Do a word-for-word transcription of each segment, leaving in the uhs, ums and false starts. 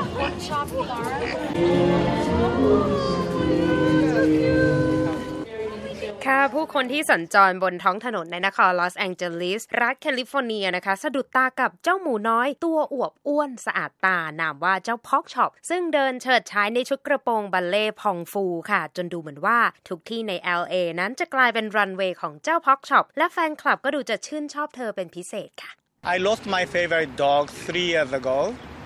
One shop, Laura. ค่ะผู้คนที่สัญจรบนท้องถนนในนครลอสแองเจลิสรัฐแคลิฟอร์เนียนะคะสะดุดตากับเจ้าหมูน้อยตัวอวบอ้วนสะอาดตานามว่าเจ้าพ็อกช็อปซึ่งเดินเฉิดฉายในชุดกระโปรงบัลเล่พองฟูค่ะจนดูเหมือนว่าทุกที่ใน แอล เอ นั้นจะกลายเป็นรันเวย์ของเจ้าพ็อกช็อปและแฟนคลับก็ดูจะชื่นชอบเธอเป็นพิเศษค่ะ I lost my favorite dog three years ago.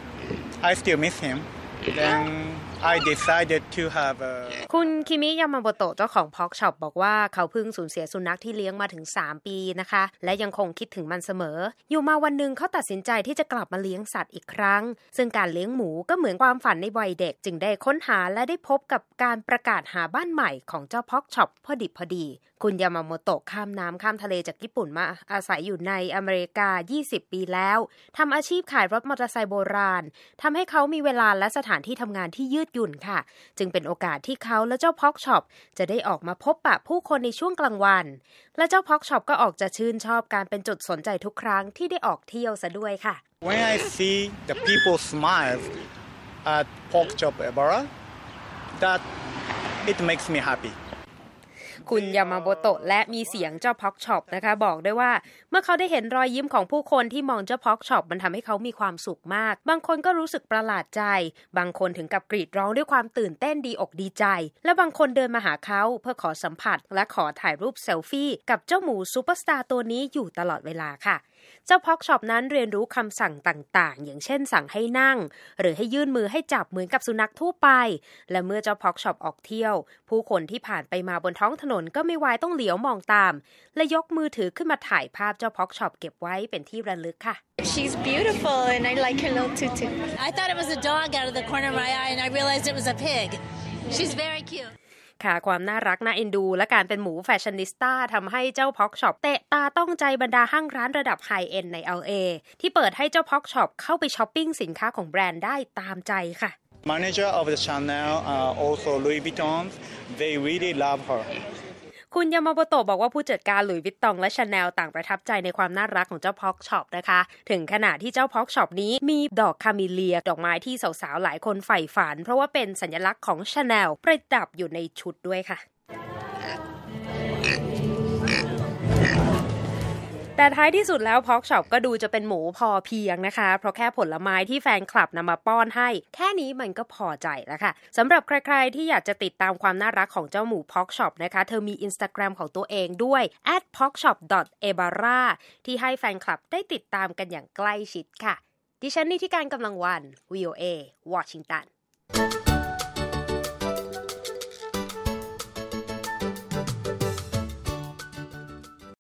I still miss him. Then I decided to have a คุณคิมิยามาโมโตะเจ้าของพ็อกช็อปบอกว่าเขาเพิ่งสูญเสียสุนัขที่เลี้ยงมาถึงสามปีนะคะและยังคงคิดถึงมันเสมออยู่มาวันนึงเขาตัดสินใจที่จะกลับมาเลี้ยงสัตว์อีกครั้งซึ่งการเลี้ยงหมูก็เหมือนความฝันในวัยเด็กจึงได้ค้นหาและได้พบกับการประกาศหาบ้านใหม่ของเจ้าพ็อกช็อปพอดิบพอดีคุณยามาโมโตะข้ามน้ำข้ามทะเลจากญี่ปุ่นมาอาศัยอยู่ในอเมริกายี่สิบปีแล้วทำอาชีพขายรถมอเตอร์ไซค์โบราณทำให้เขามีเวลาและสถานที่ทำงานที่ยืดหยุ่นค่ะจึงเป็นโอกาสที่เขาและเจ้าพ็อกช็อปจะได้ออกมาพบปะผู้คนในช่วงกลางวันและเจ้าพ็อกช็อปก็ออกจะชื่นชอบการเป็นจุดสนใจทุกครั้งที่ได้ออกเที่ยวซะด้วยค่ะ When I see the people smile at Pork Chop Ebara, that it makes me happy. คุณยามาโมโตะและมีเสียงเจ้าพ็อกช็อปนะคะบอกด้วยว่าเมื่อเขาได้เห็นรอยยิ้มของผู้คนที่มองเจ้าพ็อกช็อปมันทำให้เขามีความสุขมากบางคนก็รู้สึกประหลาดใจบางคนถึงกับกรีดร้องด้วยความตื่นเต้นดีอกดีใจและบางคนเดินมาหาเขาเพื่อขอสัมผัสและขอถ่ายรูปเซลฟี่กับเจ้าหมูซูเปอร์สตาร์ตัวนี้อยู่ตลอดเวลาค่ะเจ้าพ็อกช็อปนั้นเรียนรู้คำสั่งต่างๆอย่างเช่นสั่งให้นั่งหรือให้ยื่นมือให้จับเหมือนกับสุนัขทั่วไปและเมื่อเจ้าพ็อกช็อปออกเที่ยวผู้คนที่ผ่านไปมาบนท้องถนนก็ไม่วายต้องเหลียวมองตามและยกมือถือขึ้นมาถ่ายภาพเจ้าพ็อกช็อปเก็บไว้เป็นที่ระลึกค่ะ She's beautiful and I like her little tutu. I thought it was a dog out of the corner of my eye and I realized it was a pig. She's very cute. ค่ะความน่ารักน่าเอ็นดูและการเป็นหมูแฟชั่นนิสต้าทำให้เจ้าพ็อกช็อปเตะตาต้องใจบรรดาห้างร้านระดับไฮเอ็นด์ใน แอล เอ ที่เปิดให้เจ้าพ็อกช็อปเข้าไปช้อปปิ้งสินค้าของแบรนด์ได้ตามใจค่ะ Manager of the Chanel, uh, also Louis Vuitton, they really love her. คุณยามาโมโตะบอกว่าผู้จัดการหลุยส์วิตตองและชาแนลต่างประทับใจในความน่ารักของเจ้าพ็อกช็อปนะคะถึงขนาดที่เจ้าพ็อกช็อปนี้มีดอกคาเมเลียดอกไม้ที่สาวๆหลายคนใฝ่ฝันเพราะว่าเป็นสัญลักษณ์ของชาแนลประดับอยู่ในชุดด้วยค่ะแต่ท้ายที่สุดแล้วพ็อกช็อปก็ดูจะเป็นหมูพอเพียงนะคะเพราะแค่ผลไม้ที่แฟนคลับนำมาป้อนให้แค่นี้มันก็พอใจแล้วค่ะสำหรับใครๆที่อยากจะติดตามความน่ารักของเจ้าหมูพ็อกช็อปนะคะเธอมี Instagram ของตัวเองด้วย แอท พ็อกช็อป ดอท เอบาร่า ที่ให้แฟนคลับได้ติดตามกันอย่างใกล้ชิดค่ะดิฉันนิติการกำลังวัน วี โอ เอ วอชิงตัน